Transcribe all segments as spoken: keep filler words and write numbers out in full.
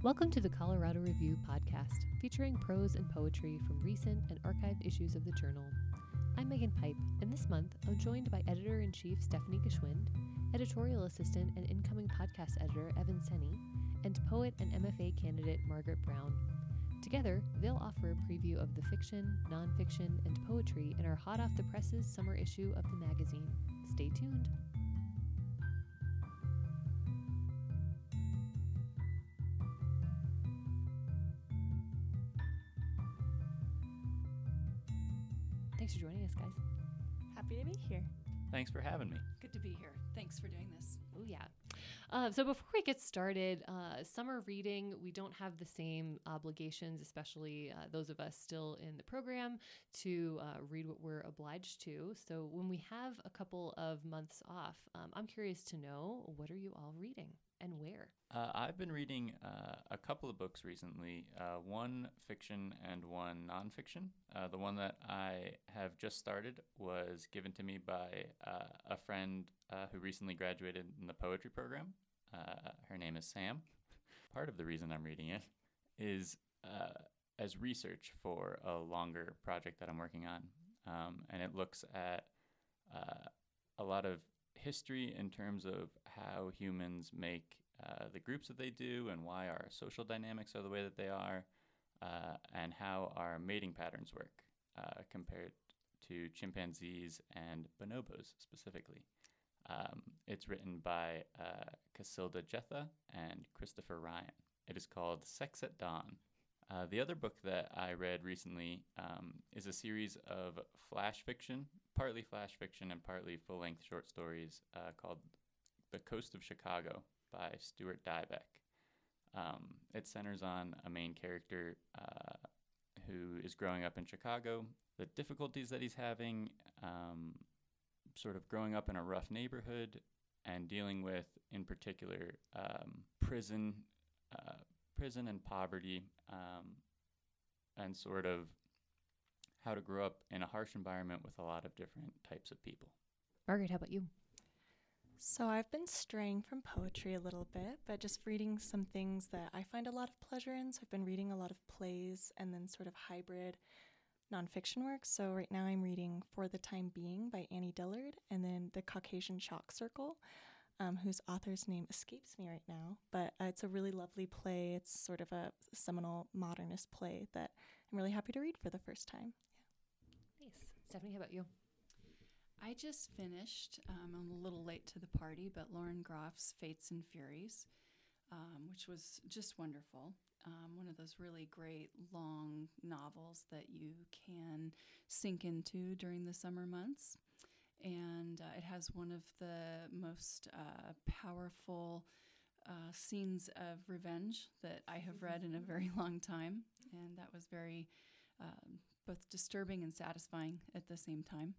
Welcome to the Colorado Review podcast, featuring prose and poetry from recent and archived issues of the journal. I'm Megan Pipe, and this month I'm joined by Editor-in-Chief Stephanie Geschwind, Editorial Assistant and incoming podcast editor Evan Senny, and poet and M F A candidate Margaret Brown. Together, they'll offer a preview of the fiction, nonfiction, and poetry in our hot-off-the-presses summer issue of the magazine. Stay tuned. Thanks for joining us, guys. Happy to be here. Thanks for having me. Good to be here. Thanks for doing this. Oh, yeah. Uh, so before we get started, uh, summer reading, we don't have the same obligations, especially uh, those of us still in the program, to uh, read what we're obliged to. So when we have a couple of months off, um, I'm curious to know, what are you all reading and where? Uh, I've been reading uh, a couple of books recently, uh, one fiction and one nonfiction. Uh, the one that I have just started was given to me by uh, a friend uh, who recently graduated in the poetry program. Uh, her name is Sam. Part of the reason I'm reading it is uh, as research for a longer project that I'm working on. Um, and it looks at uh, a lot of history in terms of how humans make uh, the groups that they do and why our social dynamics are the way that they are, uh, and how our mating patterns work uh, compared to chimpanzees and bonobos specifically. Um, it's written by uh, Casilda Jetha and Christopher Ryan. It is called Sex at Dawn. Uh, the other book that I read recently um, is a series of flash fiction, partly flash fiction and partly full-length short stories uh, called The Coast of Chicago by Stuart Dybek. Um, it centers on a main character uh, who is growing up in Chicago, the difficulties that he's having, um, sort of growing up in a rough neighborhood and dealing with, in particular, um, prison, uh, prison and poverty, um, and sort of how to grow up in a harsh environment with a lot of different types of people. Margaret, how about you? So I've been straying from poetry a little bit, but just reading some things that I find a lot of pleasure in. So I've been reading a lot of plays and then sort of hybrid nonfiction work. So right now I'm reading For the Time Being by Annie Dillard, and then The Caucasian Chalk Circle, um, whose author's name escapes me right now. But uh, it's a really lovely play. It's sort of a seminal modernist play that I'm really happy to read for the first time. Nice. Stephanie, how about you? I just finished, um, I'm a little late to the party, but Lauren Groff's Fates and Furies, um, which was just wonderful. Um, one of those really great long novels that you can sink into during the summer months. And uh, it has one of the most uh, powerful uh, scenes of revenge that I have read in a very long time. And that was very um, both disturbing and satisfying at the same time.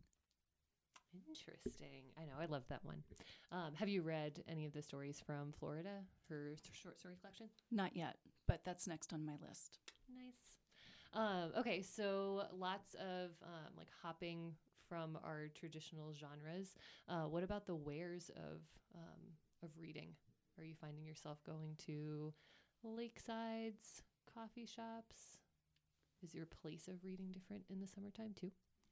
Interesting. I know. I love that one. Um, have you read any of the stories from Florida, her short story collection? Not yet, but that's next on my list. Nice. Um, okay, so lots of um, like hopping from our traditional genres. Uh, what about the wares of um, of reading? Are you finding yourself going to lakesides, coffee shops? Is your place of reading different in the summertime too?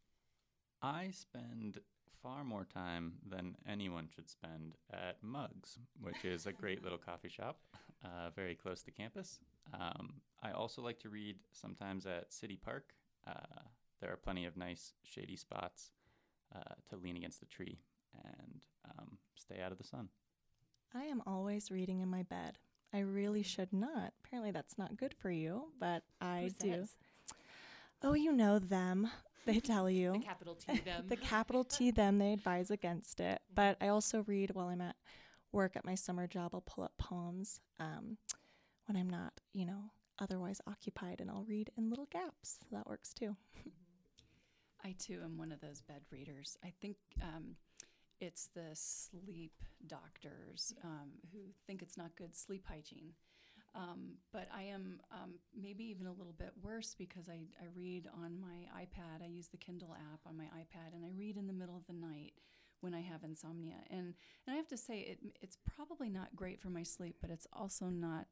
I spend far more time than anyone should spend at Mugs, which is a great little coffee shop uh, very close to campus. Um, I also like to read sometimes at City Park. Uh, there are plenty of nice shady spots uh, to lean against the tree and um, stay out of the sun. I am always reading in my bed. I really should not. Apparently that's not good for you, but I Who do. says? Oh, you know them. They tell you. The capital T them. The capital T them, they advise against it. But I also read while I'm at work at my summer job. I'll pull up poems um, when I'm not, you know, otherwise occupied, and I'll read in little gaps. So that works too. I, too, am one of those bed readers. I think um, it's the sleep doctors um, who think it's not good sleep hygiene. Um, but I am um, maybe even a little bit worse because I, I read on my iPad. I use the Kindle app on my iPad, and I read in the middle of the night when I have insomnia. And and I have to say, it it's probably not great for my sleep, but it's also not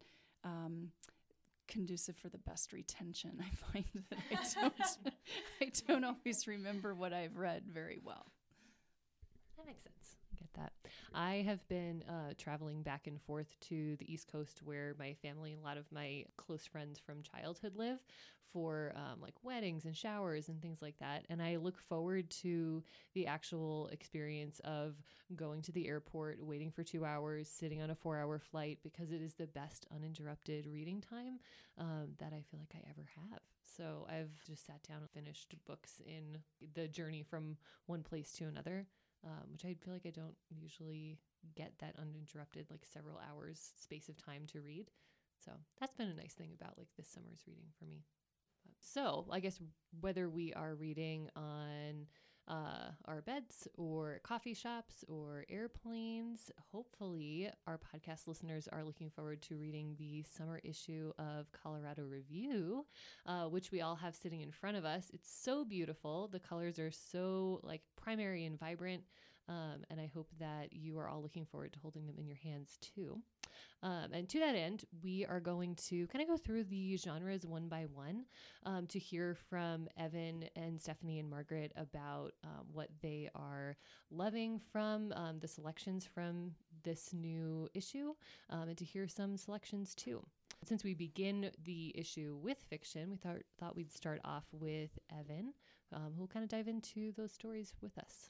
um, conducive for the best retention. I find that I don't, I don't always remember what I've read very well. That makes sense. I get that. I have been uh, traveling back and forth to the East Coast where my family and a lot of my close friends from childhood live for um, like weddings and showers and things like that. And I look forward to the actual experience of going to the airport, waiting for two hours, sitting on a four hour flight, because it is the best uninterrupted reading time um, that I feel like I ever have. So I've just sat down and finished books in the journey from one place to another. Um, which I feel like I don't usually get that uninterrupted, like several hours space of time to read. So that's been a nice thing about like this summer's reading for me. But, so I guess whether we are reading on uh, our beds or coffee shops or airplanes, hopefully our podcast listeners are looking forward to reading the summer issue of Colorado Review, uh, which we all have sitting in front of us. It's so beautiful. The colors are so like primary and vibrant. Um, and I hope that you are all looking forward to holding them in your hands too. Um, and to that end, we are going to kind of go through the genres one by one um, to hear from Evan and Stephanie and Margaret about um, what they are loving from um, the selections from this new issue, um, and to hear some selections too. Since we begin the issue with fiction, we thought thought we'd start off with Evan, um, who will kind of dive into those stories with us.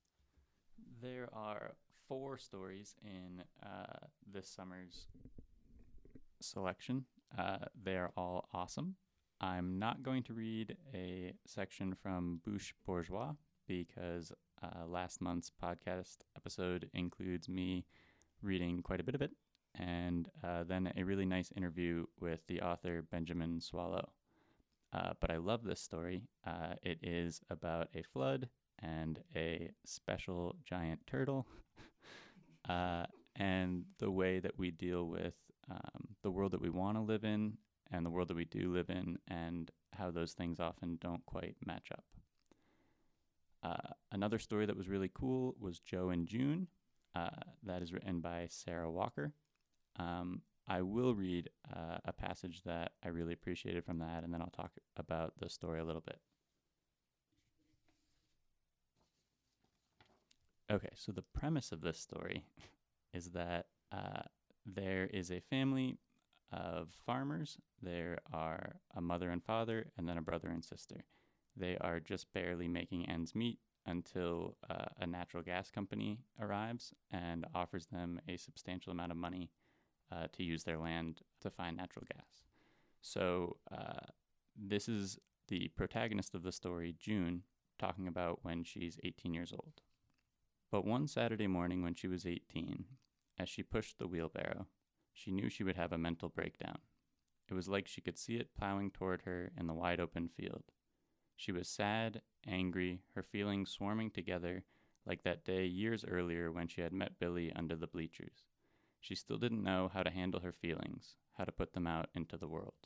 There are four stories in uh, this summer's selection. Uh, they are all awesome. I'm not going to read a section from Bouche Bourgeois because uh, last month's podcast episode includes me reading quite a bit of it, and uh, then a really nice interview with the author Benjamin Swallow. Uh, but I love this story. Uh, it is about a flood and a special giant turtle, uh, and the way that we deal with um, the world that we want to live in and the world that we do live in, and how those things often don't quite match up. Uh, another story that was really cool was Joe and June. Uh, that is written by Sarah Walker. Um, I will read uh, a passage that I really appreciated from that, and then I'll talk about the story a little bit. Okay, so the premise of this story is that uh, there is a family of farmers. There are a mother and father, and then a brother and sister. They are just barely making ends meet until uh, a natural gas company arrives and offers them a substantial amount of money uh, to use their land to find natural gas. So uh, this is the protagonist of the story, June, talking about when she's eighteen years old. But one Saturday morning when she was eighteen, as she pushed the wheelbarrow, she knew she would have a mental breakdown. It was like she could see it plowing toward her in the wide open field. She was sad, angry, her feelings swarming together like that day years earlier when she had met Billy under the bleachers. She still didn't know how to handle her feelings, how to put them out into the world.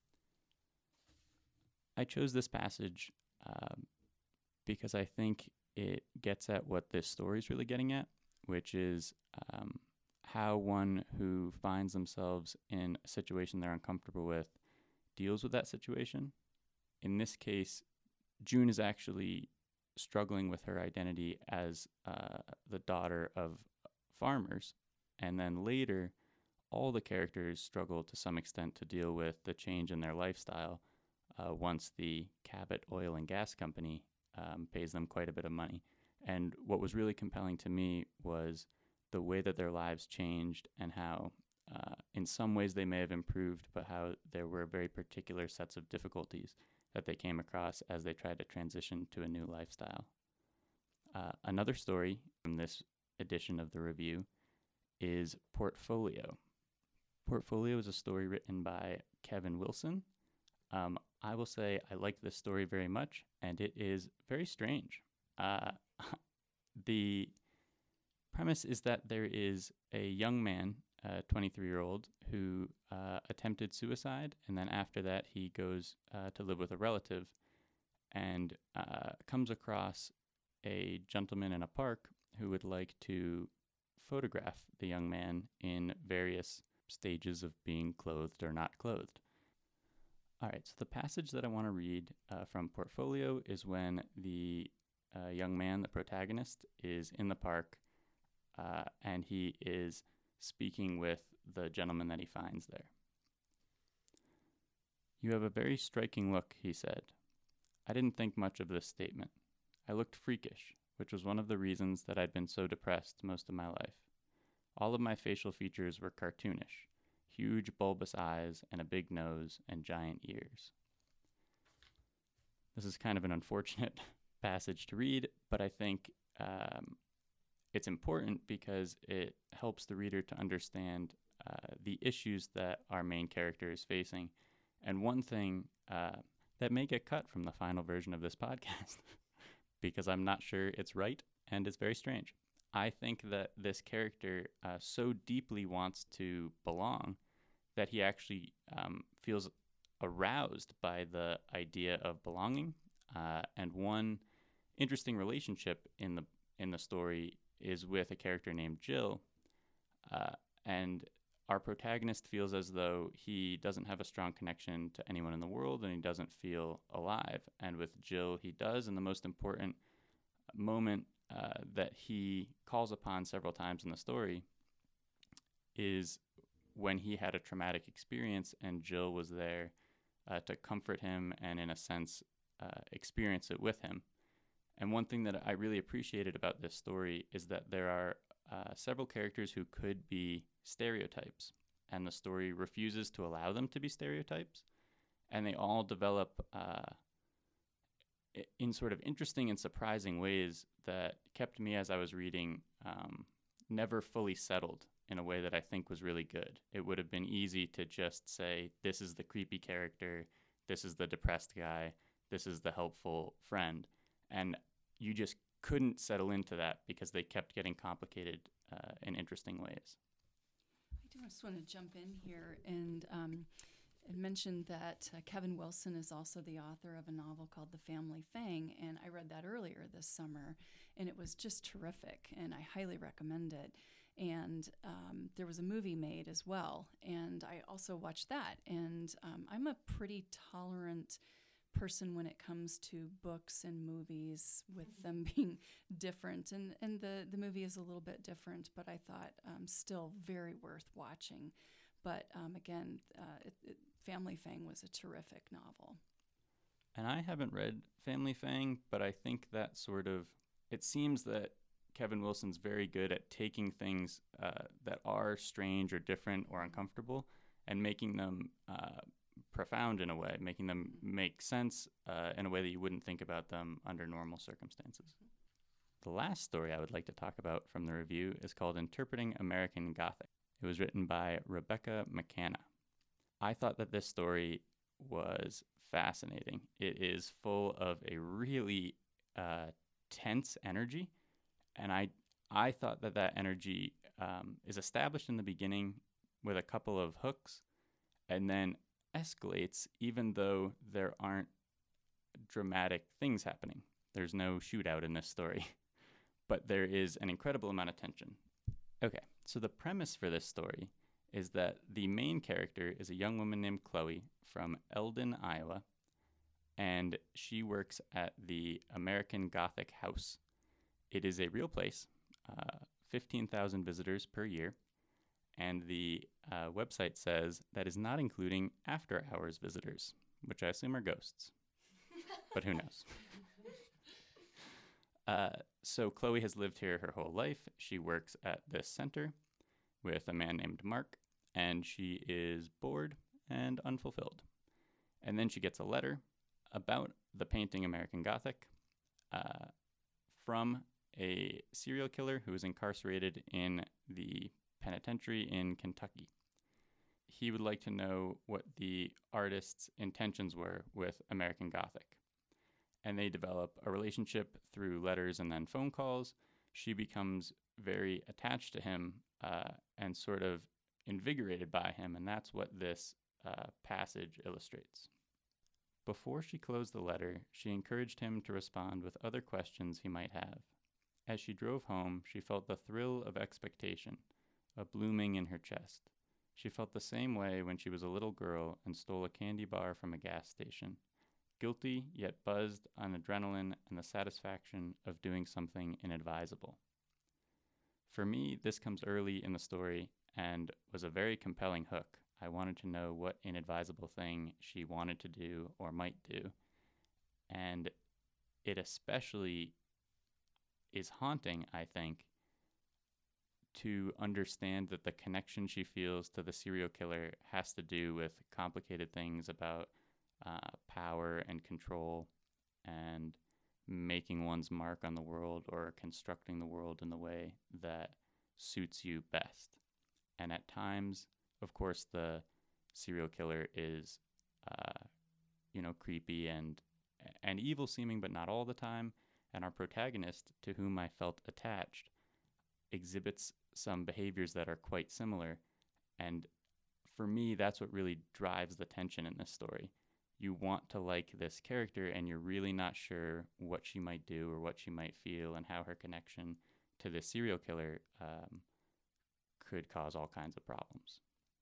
I chose this passage um, because I think it gets at what this story is really getting at, which is um, how one who finds themselves in a situation they're uncomfortable with deals with that situation. In this case, June is actually struggling with her identity as uh, the daughter of farmers, and then later, all the characters struggle to some extent to deal with the change in their lifestyle uh, once the Cabot Oil and Gas Company Um, pays them quite a bit of money. And what was really compelling to me was the way that their lives changed, and how uh, in some ways they may have improved, but how there were very particular sets of difficulties that they came across as they tried to transition to a new lifestyle. Uh, another story from this edition of the review is Portfolio. Portfolio is a story written by Kevin Wilson. Um, I will say I like this story very much, and it is very strange. Uh, the premise is that there is a young man, a twenty-three-year-old, who uh, attempted suicide, and then after that he goes uh, to live with a relative and uh, comes across a gentleman in a park who would like to photograph the young man in various stages of being clothed or not clothed. All right, so the passage that I want to read uh, from Portfolio is when the uh, young man, the protagonist, is in the park uh, and he is speaking with the gentleman that he finds there. "You have a very striking look," he said. I didn't think much of this statement. I looked freakish, which was one of the reasons that I'd been so depressed most of my life. All of my facial features were cartoonish. Huge bulbous eyes and a big nose and giant ears. This is kind of an unfortunate passage to read, but I think um, it's important because it helps the reader to understand uh, the issues that our main character is facing. And one thing uh, that may get cut from the final version of this podcast, because I'm not sure it's right and it's very strange. I think that this character uh, so deeply wants to belong that he actually um, feels aroused by the idea of belonging. Uh, and one interesting relationship in the in the story is with a character named Jill. Uh, and our protagonist feels as though he doesn't have a strong connection to anyone in the world and he doesn't feel alive. And with Jill, he does. And the most important moment uh, that he calls upon several times in the story is when he had a traumatic experience and Jill was there uh, to comfort him and, in a sense, uh, experience it with him. And one thing that I really appreciated about this story is that there are uh, several characters who could be stereotypes, and the story refuses to allow them to be stereotypes, and they all develop uh, in sort of interesting and surprising ways that kept me, as I was reading, um, never fully settled in a way that I think was really good. It would have been easy to just say, this is the creepy character, this is the depressed guy, this is the helpful friend. And you just couldn't settle into that because they kept getting complicated uh, in interesting ways. I do just want to jump in here and, um, and mention that uh, Kevin Wilson is also the author of a novel called The Family Fang, and I read that earlier this summer, and it was just terrific, and I highly recommend it. And um, there was a movie made as well, and I also watched that. And um, I'm a pretty tolerant person when it comes to books and movies, with them being different. And, and the, the movie is a little bit different, but I thought um, still very worth watching. But um, again, uh, it, it, Family Fang was a terrific novel. And I haven't read Family Fang, but I think that sort of, it seems that Kevin Wilson's very good at taking things uh, that are strange or different or uncomfortable and making them uh, profound in a way, making them make sense uh, in a way that you wouldn't think about them under normal circumstances. The last story I would like to talk about from the review is called Interpreting American Gothic. It was written by Rebecca McCanna. I thought that this story was fascinating. It is full of a really uh, tense energy. And I I thought that that energy um, is established in the beginning with a couple of hooks and then escalates even though there aren't dramatic things happening. There's no shootout in this story, but there is an incredible amount of tension. Okay, so the premise for this story is that the main character is a young woman named Chloe from Eldon, Iowa, and she works at the American Gothic House. It is a real place, uh, fifteen thousand visitors per year, and the uh, website says that is not including after-hours visitors, which I assume are ghosts, but who knows? Uh, so Chloe has lived here her whole life. She works at this center with a man named Mark, and she is bored and unfulfilled. And then she gets a letter about the painting American Gothic uh, from a serial killer who is incarcerated in the penitentiary in Kentucky. He would like to know what the artist's intentions were with American Gothic. And they develop a relationship through letters and then phone calls. She becomes very attached to him uh, and sort of invigorated by him, and that's what this uh, passage illustrates. Before she closed the letter, she encouraged him to respond with other questions he might have. As she drove home, she felt the thrill of expectation, a blooming in her chest. She felt the same way when she was a little girl and stole a candy bar from a gas station. Guilty, yet buzzed on adrenaline and the satisfaction of doing something inadvisable. For me, this comes early in the story and was a very compelling hook. I wanted to know what inadvisable thing she wanted to do or might do. And it especially is haunting, I think, to understand that the connection she feels to the serial killer has to do with complicated things about uh, power and control and making one's mark on the world or constructing the world in the way that suits you best. And at times, of course, the serial killer is, uh, you know, creepy and and evil seeming, but not all the time. And our protagonist, to whom I felt attached, exhibits some behaviors that are quite similar. And for me, that's what really drives the tension in this story. You want to like this character, and you're really not sure what she might do or what she might feel and how her connection to the serial killer um, could cause all kinds of problems.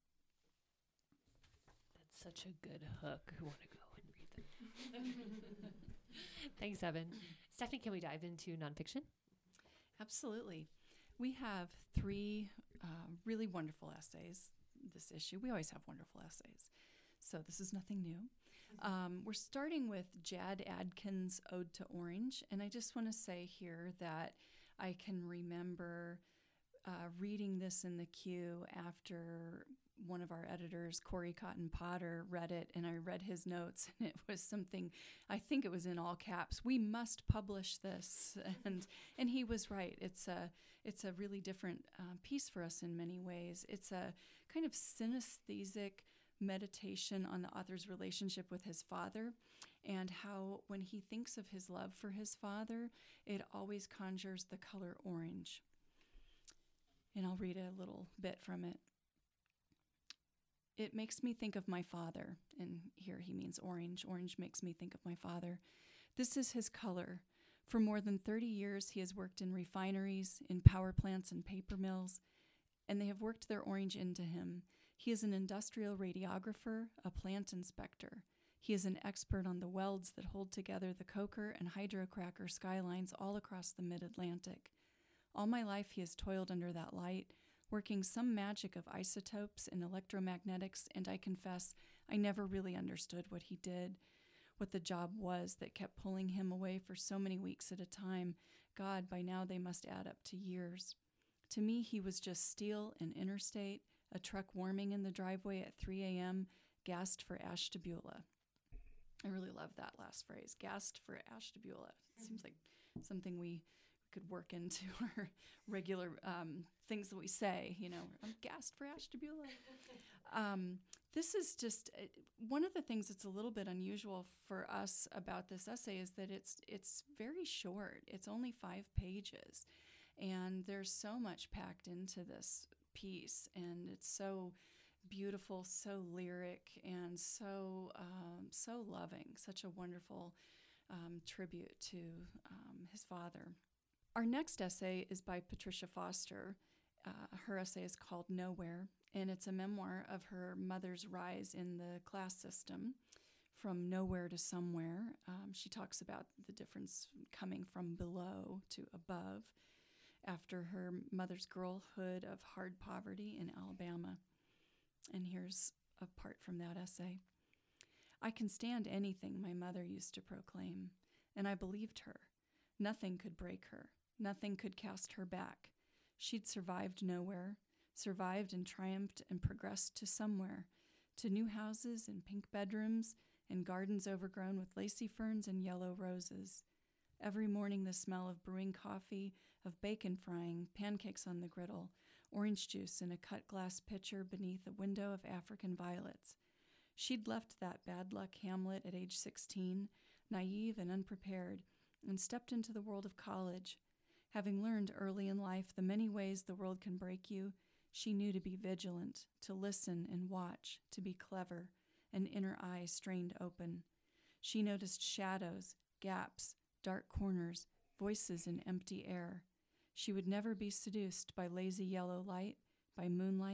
That's such a good hook. I want to go and read them. Thanks, Evan. Stephanie, can we dive into nonfiction? Absolutely. We have three uh, really wonderful essays this issue. We always have wonderful essays, so this is nothing new. Um, we're starting with Jad Adkins' Ode to Orange, and I just want to say here that I can remember uh, reading this in the queue after one of our editors, Corey Cotton Potter, read it, and I read his notes, and it was something, I think it was in all caps, "We must publish this," and and he was right. It's a it's a really different uh, piece for us in many ways. It's a kind of synesthetic meditation on the author's relationship with his father, and how when he thinks of his love for his father, it always conjures the color orange. And I'll read a little bit from it. "It makes me think of my father," and here he means orange. Orange makes me think of my father. "This is his color. For more than thirty years, he has worked in refineries, in power plants and paper mills, and they have worked their orange into him. He is an industrial radiographer, a plant inspector. He is an expert on the welds that hold together the coker and hydrocracker skylines all across the mid-Atlantic. All my life he has toiled under that light, working some magic of isotopes and electromagnetics, and I confess I never really understood what he did, what the job was that kept pulling him away for so many weeks at a time. God, by now they must add up to years. To me, he was just steel and interstate, a truck warming in the driveway at three a.m., gassed for Ashtabula." I really love that last phrase, gassed for Ashtabula. It seems like something we could work into our regular um, things that we say, you know, "I'm gassed for Ashtabula." Um, this is just uh, one of the things that's a little bit unusual for us about this essay is that it's it's very short. It's only five pages, and there's so much packed into this piece, and it's so beautiful, so lyric, and so um, so loving. Such a wonderful um, tribute to um, his father. Our next essay is by Patricia Foster. Uh, her essay is called Nowhere, and it's a memoir of her mother's rise in the class system from nowhere to somewhere. Um, she talks about the difference coming from below to above after her mother's girlhood of hard poverty in Alabama. And here's a part from that essay. "I can stand anything," my mother used to proclaim, and I believed her. Nothing could break her. Nothing could cast her back. She'd survived nowhere, survived and triumphed and progressed to somewhere, to new houses and pink bedrooms and gardens overgrown with lacy ferns and yellow roses. Every morning the smell of brewing coffee, of bacon frying, pancakes on the griddle, orange juice in a cut glass pitcher beneath a window of African violets. She'd left that bad luck hamlet at age sixteen, naive and unprepared, and stepped into the world of college. Having learned early in life the many ways the world can break you, she knew to be vigilant, to listen and watch, to be clever, an inner eye strained open. She noticed shadows, gaps, dark corners, voices in empty air. She would never be seduced by lazy yellow light, by moonlight,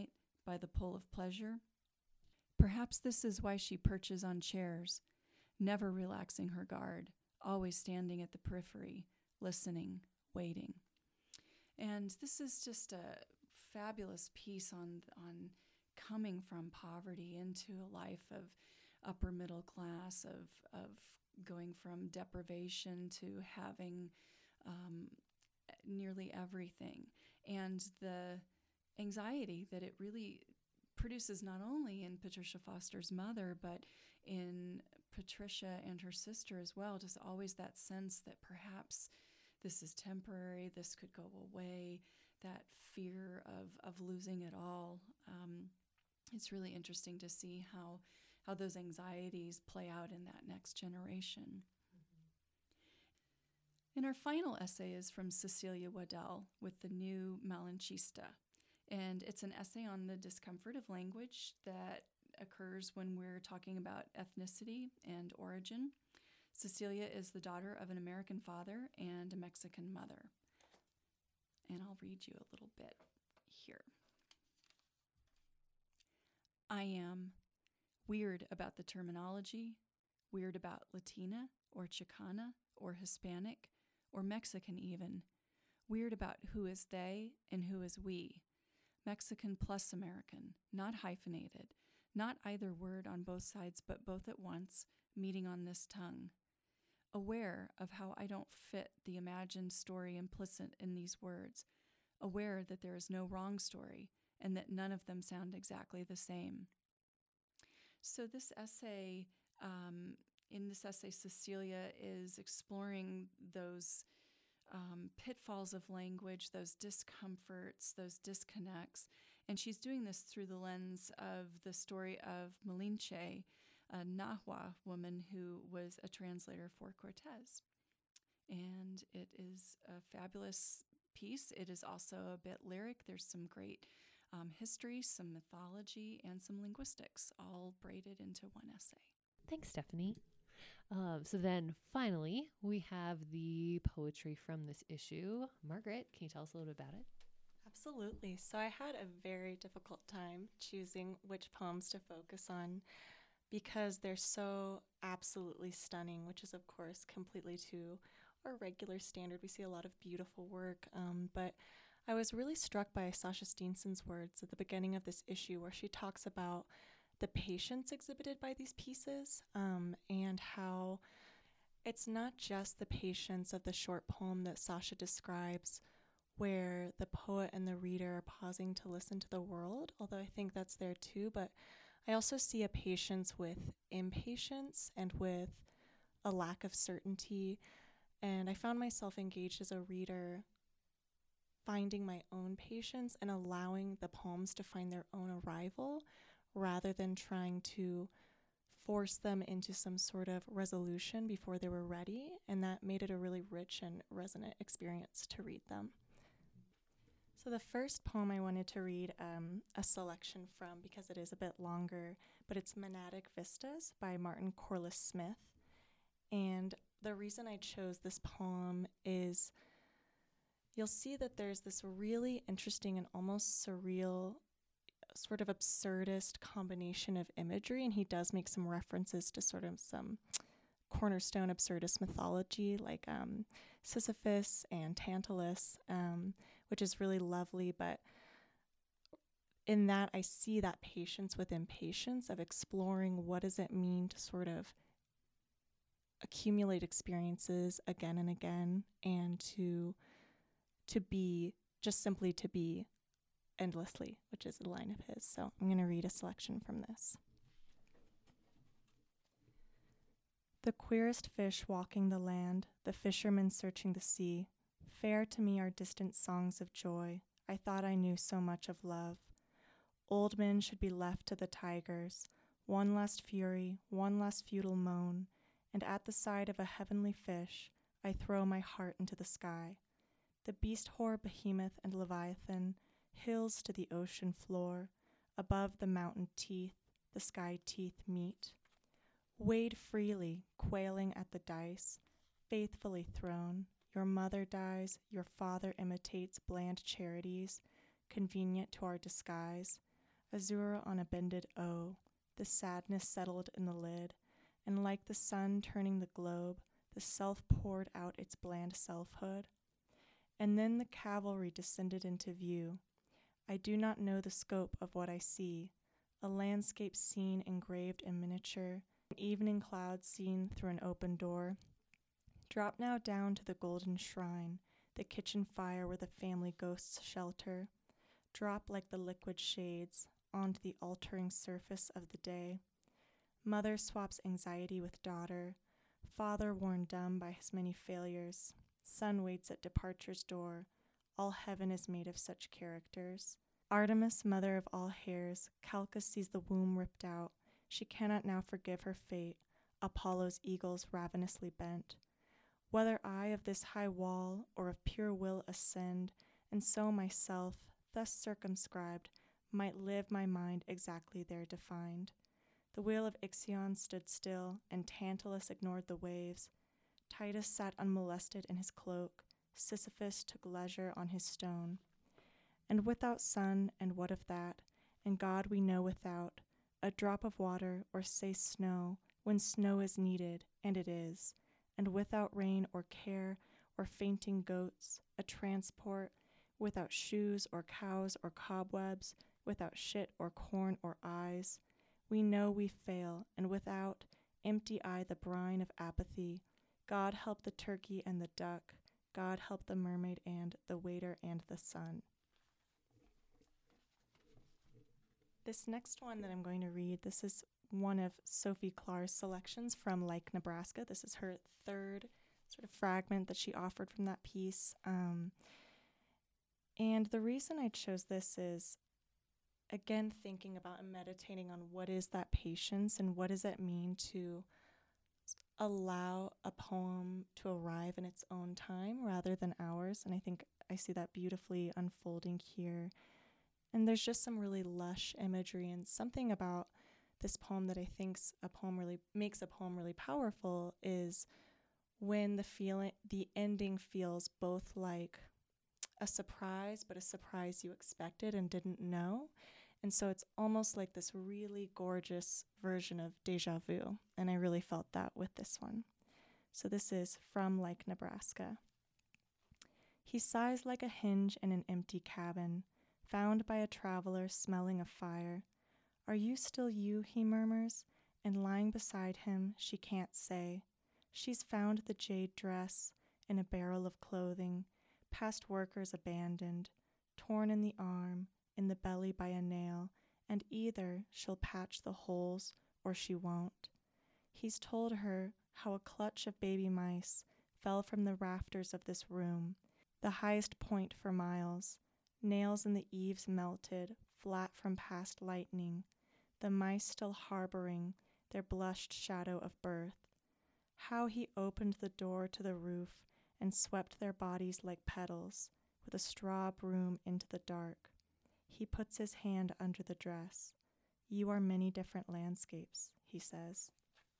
by the pull of pleasure? Perhaps this is why she perches on chairs, never relaxing her guard, always standing at the periphery, listening, waiting. And this is just a fabulous piece on on coming from poverty into a life of upper middle class, of of going from deprivation to having um, nearly everything, and the anxiety that it really produces not only in Patricia Foster's mother, but in Patricia and her sister as well. Just always that sense that perhaps this is temporary, this could go away, that fear of, of losing it all. Um, it's really interesting to see how, how those anxieties play out in that next generation. Mm-hmm. And our final essay is from Cecilia Waddell with the new Malinchista. And it's an essay on the discomfort of language that occurs when we're talking about ethnicity and origin. Cecilia is the daughter of an American father and a Mexican mother. And I'll read you a little bit here. I am weird about the terminology, weird about Latina or Chicana or Hispanic or Mexican even, weird about who is they and who is we. Mexican plus American, not hyphenated, not either word on both sides but both at once, meeting on this tongue. Aware of how I don't fit the imagined story implicit in these words, aware that there is no wrong story and that none of them sound exactly the same. So this essay, um, in this essay, Cecilia is exploring those Um, pitfalls of language, those discomforts, those disconnects. And she's doing this through the lens of the story of Malinche, a Nahua woman who was a translator for Cortez. And it is a fabulous piece. It is also a bit lyric. There's some great um, history, some mythology, and some linguistics all braided into one essay. Thanks, Stephanie. Um, so then finally, we have the poetry from this issue. Margaret, can you tell us a little bit about it? Absolutely. So I had a very difficult time choosing which poems to focus on because they're so absolutely stunning, which is, of course, completely to our regular standard. We see a lot of beautiful work, um, but I was really struck by Sasha Steenson's words at the beginning of this issue where she talks about the patience exhibited by these pieces, um, and how it's not just the patience of the short poem that Sasha describes where the poet and the reader are pausing to listen to the world, although I think that's there too, but I also see a patience with impatience and with a lack of certainty, and I found myself engaged as a reader finding my own patience and allowing the poems to find their own arrival rather than trying to force them into some sort of resolution before they were ready, and that made it a really rich and resonant experience to read them. So the first poem I wanted to read um, a selection from, because it is a bit longer, but it's Monadic Vistas by Martin Corliss Smith. And the reason I chose this poem is you'll see that there's this really interesting and almost surreal sort of absurdist combination of imagery, and he does make some references to sort of some cornerstone absurdist mythology like um, Sisyphus and Tantalus, um, which is really lovely, but in that I see that patience with impatience of exploring what does it mean to sort of accumulate experiences again and again, and to to be, just simply to be endlessly, which is a line of his. So I'm going to read a selection from this. The queerest fish walking the land, the fishermen searching the sea. Fair to me are distant songs of joy. I thought I knew so much of love. Old men should be left to the tigers. One last fury, one last futile moan, and at the side of a heavenly fish, I throw my heart into the sky. The beast whore behemoth and leviathan, hills to the ocean floor, above the mountain teeth, the sky teeth meet. Wade freely, quailing at the dice, faithfully thrown. Your mother dies, your father imitates bland charities, convenient to our disguise. azure on a bended O, the sadness settled in the lid, and like the sun turning the globe, the self poured out its bland selfhood. And then the cavalry descended into view. I do not know the scope of what I see, a landscape scene engraved in miniature, an evening cloud seen through an open door. Drop now down to the golden shrine, the kitchen fire where the family ghosts shelter. Drop like the liquid shades onto the altering surface of the day. Mother swaps anxiety with daughter, father worn dumb by his many failures. Son waits at departure's door. All heaven is made of such characters. Artemis, mother of all hairs, Calchas sees the womb ripped out. She cannot now forgive her fate, Apollo's eagles ravenously bent. Whether I of this high wall or of pure will ascend, and so myself, thus circumscribed, might live my mind exactly there defined. The wheel of Ixion stood still, and Tantalus ignored the waves. Titus sat unmolested in his cloak. Sisyphus took leisure on his stone. And without sun, and what of that? And God we know without, a drop of water, or say snow, when snow is needed, and it is. And without rain or care, or fainting goats, a transport, without shoes or cows or cobwebs, without shit or corn or eyes. We know we fail, and without, empty eye the brine of apathy. God help the turkey and the duck. God help the mermaid and the waiter and the sun. This next one that I'm going to read, this is one of Sophie Clark's selections from Like Nebraska. This is her third sort of fragment that she offered from that piece. Um, and the reason I chose this is, again, thinking about and meditating on what is that patience and what does it mean to allow a poem to arrive in its own time rather than ours. And I think I see that beautifully unfolding here. And there's just some really lush imagery and something about this poem that I think's a poem really makes a poem really powerful is when the feeling, the ending feels both like a surprise, but a surprise you expected and didn't know. And so it's almost like this really gorgeous version of deja vu. And I really felt that with this one. So this is from Like Nebraska. He sighs like a hinge in an empty cabin, found by a traveler smelling of fire. Are you still you, he murmurs, and lying beside him, she can't say. She's found the jade dress in a barrel of clothing, past workers abandoned, torn in the arm, in the belly by a nail, and either she'll patch the holes or she won't. He's told her how a clutch of baby mice fell from the rafters of this room, the highest point for miles. Nails in the eaves melted, flat from past lightning, the mice still harboring their blushed shadow of birth. How he opened the door to the roof and swept their bodies like petals with a straw broom into the dark. He puts his hand under the dress. You are many different landscapes, he says.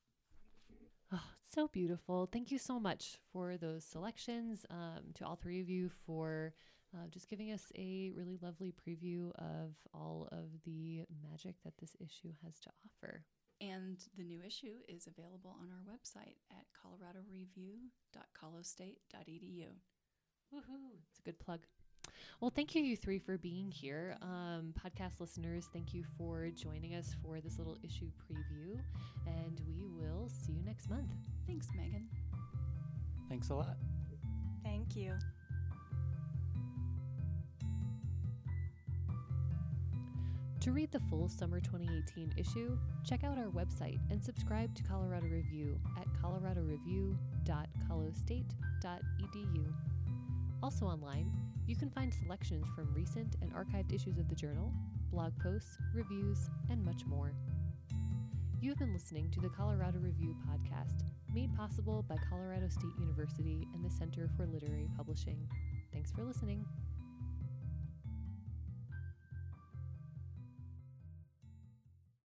Oh, so beautiful. Thank you so much for those selections, um, to all three of you for uh, just giving us a really lovely preview of all of the magic that this issue has to offer. And the new issue is available on our website at colorado review dot colostate dot e d u. Woohoo! It's a good plug. Well, thank you, you three, for being here. Um, podcast listeners, thank you for joining us for this little issue preview, and we will see you next month. Thanks, Megan. Thanks a lot. Thank you. To read the full summer twenty eighteen issue, check out our website and subscribe to Colorado Review at colorado review dot colostate dot e d u. Also online, you can find selections from recent and archived issues of the journal, blog posts, reviews, and much more. You've been listening to the Colorado Review podcast, made possible by Colorado State University and the Center for Literary Publishing. Thanks for listening.